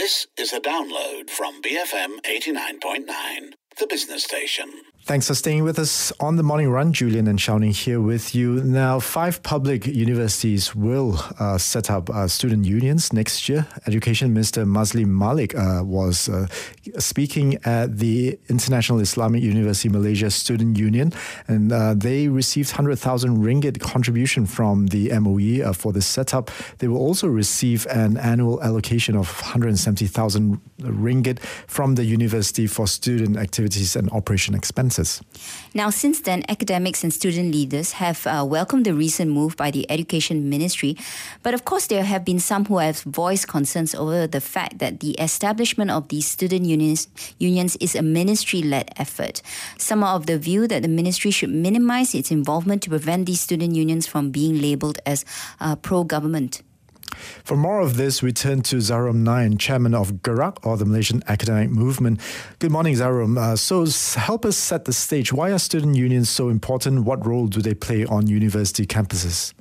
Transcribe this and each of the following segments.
This is a download from BFM 89.9, the business station. Thanks for staying with us on the Morning Run. Julian and Xiaoning here with you. Now, 5 public universities will set up student unions next year. Education Minister Mazli Malik was speaking at the International Islamic University Malaysia Student Union, and they received 100,000 ringgit contribution from the MOE for the setup. They will also receive an annual allocation of 170,000 ringgit from the university for student activities and operation expenses. Now, since then, academics and student leaders have welcomed the recent move by the Education Ministry. But of course, there have been some who have voiced concerns over the fact that the establishment of these student unions is a ministry-led effort. Some are of the view that the ministry should minimize its involvement to prevent these student unions from being labelled as pro-government. For more of this, we turn to Zarum Nain, chairman of Gerak, or the Malaysian Academic Movement. Good morning, Zarum. So help us set the stage. Why are student unions so important? What role do they play on university campuses?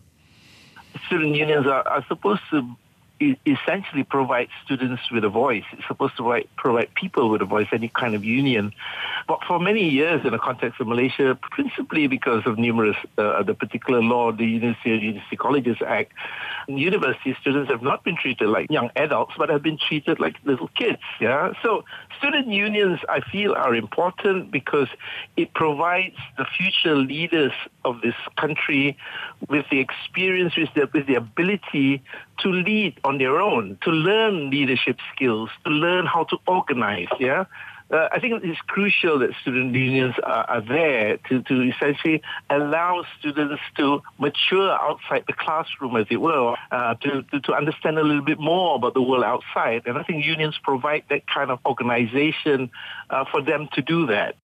Student unions are supposed to essentially provide students with a voice. It's supposed to provide people with a voice, any kind of union. But for many years in the context of Malaysia, principally because of numerous, the particular law, the University Colleges Act, university students have not been treated like young adults, but have been treated like little kids. Yeah. So student unions, I feel, are important because it provides the future leaders of this country with the experience, with the ability to lead on their own, to learn leadership skills, to learn how to organize. Yeah. I think it's crucial that student unions are there to essentially allow students to mature outside the classroom, as it were, to understand a little bit more about the world outside. And I think unions provide that kind of organization for them to do that.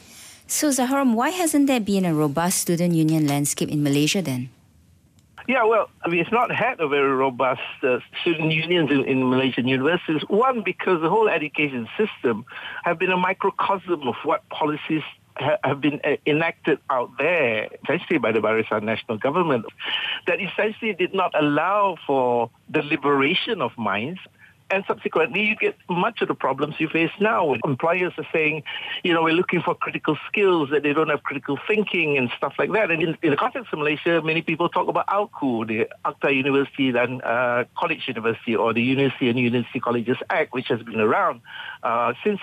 So, Zaharom, why hasn't there been a robust student union landscape in Malaysia then? Yeah, well, it's not had a very robust student unions in Malaysian universities. One, because the whole education system have been a microcosm of what policies have been enacted out there, essentially by the Barisan National Government, that essentially did not allow for the liberation of minds. And subsequently, you get much of the problems you face now. Employers are saying, we're looking for critical skills, that they don't have critical thinking and stuff like that. And in the context of Malaysia, many people talk about AUKU, the Akta University and College University, or the University and University Colleges Act, which has been around since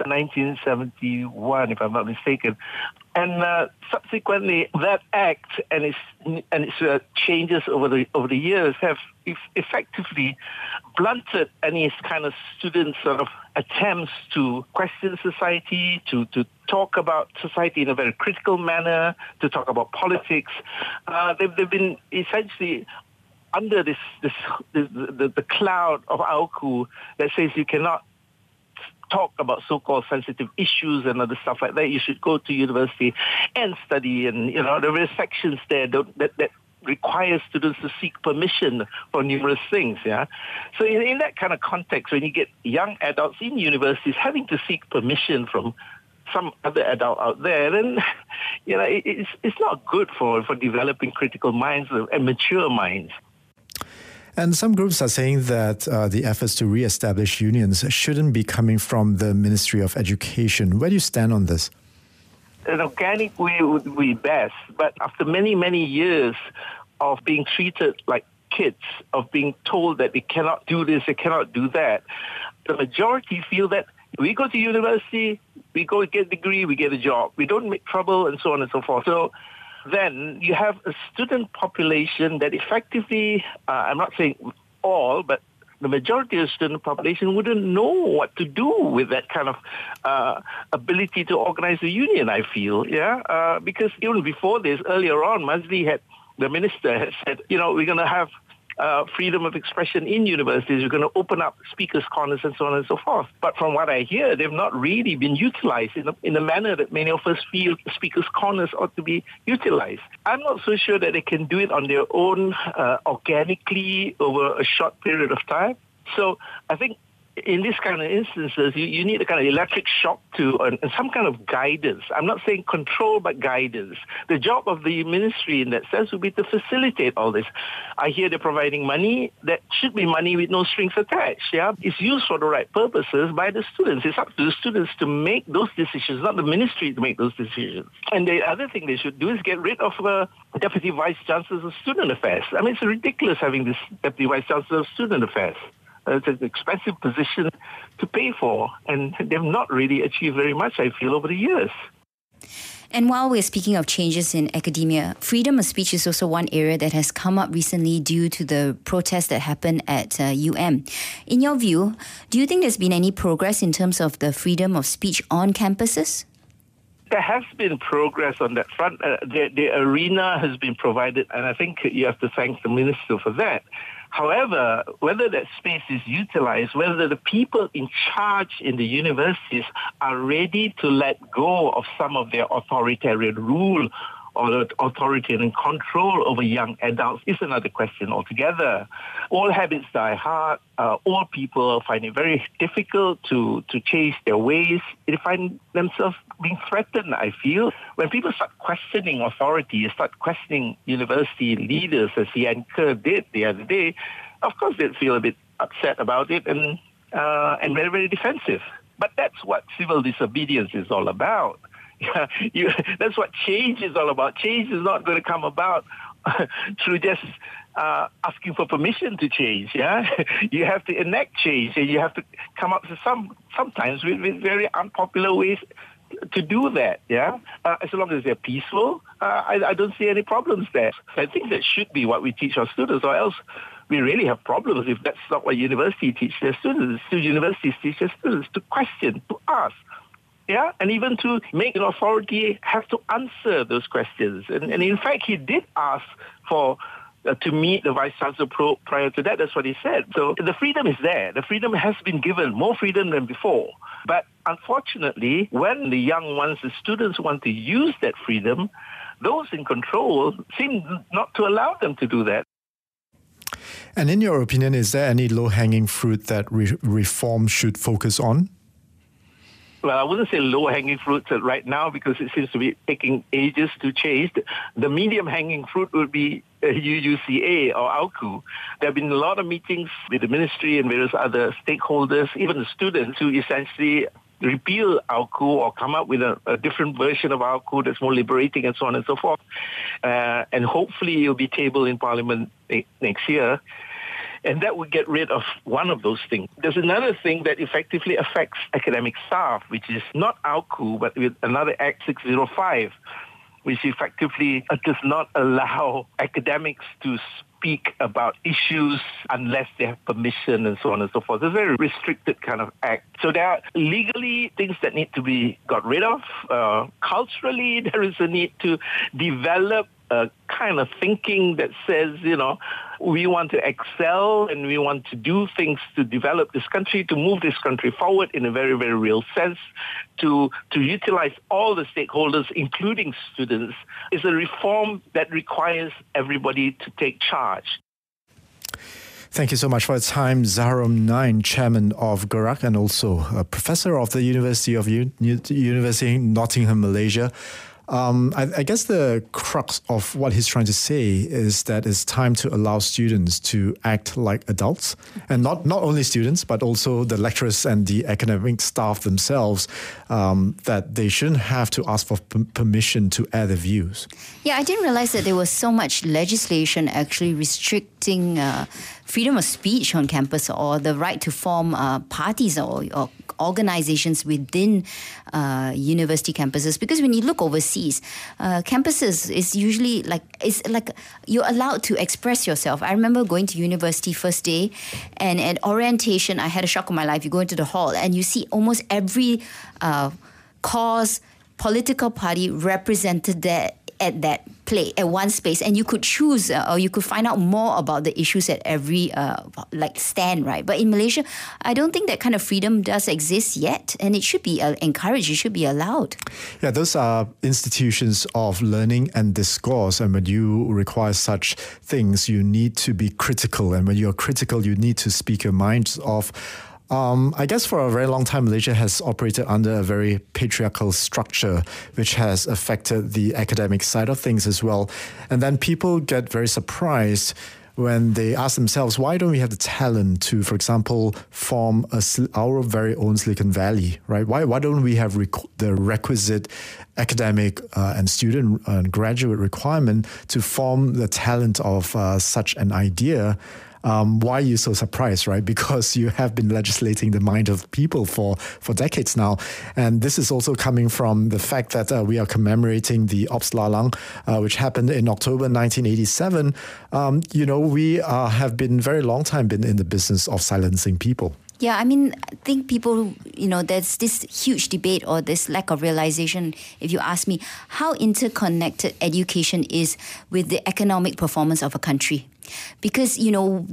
1971, if I'm not mistaken. And subsequently, that act and its changes over the years have effectively blunted any kind of student sort of attempts to question society, to talk about society in a very critical manner, to talk about politics. They've been essentially under the cloud of AUKU that says you cannot talk about so-called sensitive issues and other stuff like that. You should go to university and study, and there are sections there that requires students to seek permission for numerous things. Yeah, so in that kind of context, when you get young adults in universities having to seek permission from some other adult out there, then it's not good for developing critical minds and mature minds. And some groups are saying that the efforts to re-establish unions shouldn't be coming from the Ministry of Education. Where do you stand on this? An organic way would be best, but after many, many years of being treated like kids, of being told that they cannot do this, they cannot do that, the majority feel that we go to university, we go get a degree, we get a job, we don't make trouble, and so on and so forth. So then you have a student population that effectively, I'm not saying all, but the majority of the student population wouldn't know what to do with that kind of ability to organize a union, I feel, because even before this, earlier on, the minister had said, we're going to have freedom of expression in universities. We're going to open up speakers' corners and so on and so forth. But from what I hear, they've not really been utilized in the manner that many of us feel speakers' corners ought to be utilized. I'm not so sure that they can do it on their own organically over a short period of time. So I think in this kind of instances, you need a kind of electric shock and some kind of guidance. I'm not saying control, but guidance. The job of the ministry in that sense would be to facilitate all this. I hear they're providing money. That should be money with no strings attached. Yeah, it's used for the right purposes by the students. It's up to the students to make those decisions, not the ministry to make those decisions. And the other thing they should do is get rid of Deputy Vice Chancellors of Student Affairs. I mean, it's ridiculous having this Deputy Vice Chancellor of Student Affairs. It's an expensive position to pay for, and they've not really achieved very much, I feel, over the years. And while we're speaking of changes in academia, freedom of speech is also one area that has come up recently due to the protests that happened at UM. In your view, do you think there's been any progress in terms of the freedom of speech on campuses? There has been progress on that front. The arena has been provided, and I think you have to thank the minister for that. However, whether that space is utilized, whether the people in charge in the universities are ready to let go of some of their authoritarian rule or authoritarian control over young adults is another question altogether. All habits die hard. All people find it very difficult to change their ways. They find themselves being threatened, I feel. When people start questioning authority, start questioning university leaders, as Yan Ke did the other day, of course they'd feel a bit upset about it and very, very defensive. But that's what civil disobedience is all about. That's what change is all about. Change is not going to come about through just asking for permission to change. Yeah, you have to enact change, and you have to come up with sometimes with very unpopular ways to do that. Yeah, as long as they're peaceful, I don't see any problems there. I think that should be what we teach our students, or else we really have problems if that's not what university teach their students. Universities teach their students to question, to ask. Yeah, and even to make an authority have to answer those questions. And in fact, he did ask for to meet the Vice Chancellor prior to that. That's what he said. So the freedom is there. The freedom has been given, more freedom than before. But unfortunately, when the young ones, the students want to use that freedom, those in control seem not to allow them to do that. And in your opinion, is there any low-hanging fruit that reform should focus on? Well, I wouldn't say low-hanging fruits right now because it seems to be taking ages to change. The medium-hanging fruit would be UUCA or AUKU. There have been a lot of meetings with the ministry and various other stakeholders, even the students, who essentially repeal AUKU or come up with a different version of AUKU that's more liberating and so on and so forth. And hopefully it will be tabled in Parliament next year. And that would get rid of one of those things. There's another thing that effectively affects academic staff, which is not AUKU, but with another Act 605, which effectively does not allow academics to speak about issues unless they have permission and so on and so forth. It's a very restricted kind of act. So there are legally things that need to be got rid of. Culturally, there is a need to develop a kind of thinking that says, we want to excel and we want to do things to develop this country, to move this country forward in a very, very real sense, to utilize all the stakeholders, including students, is a reform that requires everybody to take charge. Thank you so much for your time, Zaharom Naim, Chairman of GERAK and also a Professor of the University of Nottingham, Malaysia. I guess the crux of what he's trying to say is that it's time to allow students to act like adults, and not only students, but also the lecturers and the academic staff themselves, that they shouldn't have to ask for permission to air their views. Yeah, I didn't realize that there was so much legislation actually restricting freedom of speech on campus or the right to form parties or organizations within university campuses. Because when you look overseas, campuses is usually like you're allowed to express yourself. I remember going to university first day, and at orientation, I had a shock of my life. You go into the hall and you see almost every political party represented there at that at one space, and you could choose or you could find out more about the issues at every stand, right? But in Malaysia, I don't think that kind of freedom does exist yet, and it should be encouraged, it should be allowed. Yeah, those are institutions of learning and discourse, and when you require such things, you need to be critical, and when you're critical, you need to speak your mind off. I guess for a very long time, Malaysia has operated under a very patriarchal structure, which has affected the academic side of things as well. And then people get very surprised when they ask themselves, why don't we have the talent to, for example, form our very own Silicon Valley, right? Why don't we have the requisite academic and student and graduate requirement to form the talent of such an idea? Why are you so surprised, right? Because you have been legislating the mind of people for decades now. And this is also coming from the fact that we are commemorating the Ops Lalang, which happened in October 1987. We have been very long time been in the business of silencing people. Yeah, I mean, I think people, there's this huge debate or this lack of realization, if you ask me, how interconnected education is with the economic performance of a country. Because, your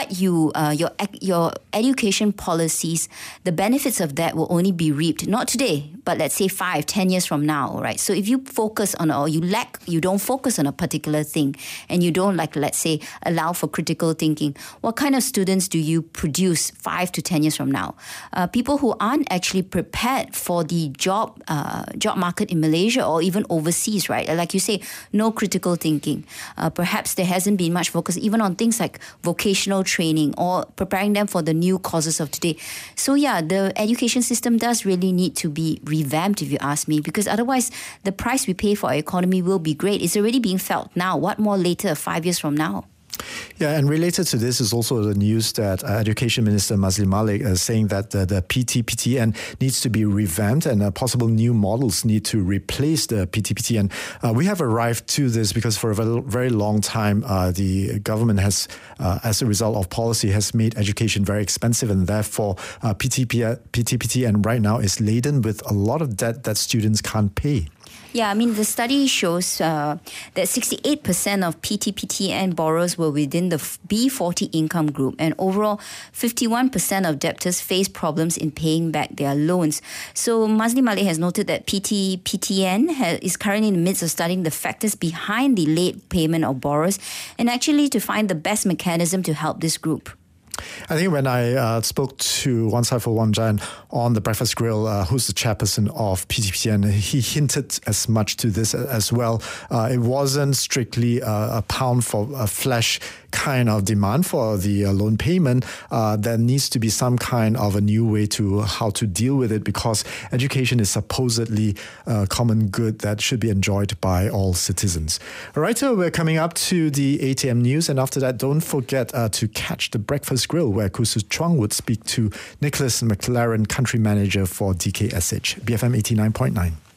education policies, the benefits of that will only be reaped, not today, but let's say 5-10 years from now, right? So if you focus on, or you don't focus on a particular thing, and you don't let's say, allow for critical thinking, what kind of students do you produce 5 to 10 years from now? People who aren't actually prepared for the job market in Malaysia or even overseas, right? Like you say, no critical thinking. Perhaps there hasn't been much focus even on things like vocational training or preparing them for the new causes of today. So yeah, the education system does really need to be revamped, if you ask me, because otherwise the price we pay for our economy will be great. It's already being felt now. What more later, 5 years from now? Yeah, and related to this is also the news that Education Minister Mazli Malik is saying that the PT-PTN needs to be revamped and possible new models need to replace the PT-PTN. We have arrived to this because for a very long time, the government has, as a result of policy, has made education very expensive, and therefore PT-PTN right now is laden with a lot of debt that students can't pay. Yeah, I mean, the study shows that 68% of PT-PTN borrowers were within the B40 income group, and overall 51% of debtors face problems in paying back their loans. So Mazli Malik has noted that PT-PTN is currently in the midst of studying the factors behind the late payment of borrowers and actually to find the best mechanism to help this group. I think when I spoke to Wan Saiful Wanjan on the Breakfast Grill, who's the chairperson of PT-PTN, he hinted as much to this as well. It wasn't strictly a pound for a flesh kind of demand for the loan payment. There needs to be some kind of a new way to how to deal with it, because education is supposedly a common good that should be enjoyed by all citizens. All right, so we're coming up to the 8 a.m. news, and after that, don't forget to catch the Breakfast Grill, where Kusu Chuang would speak to Nicholas McLaren, country manager for DKSH, BFM 89.9.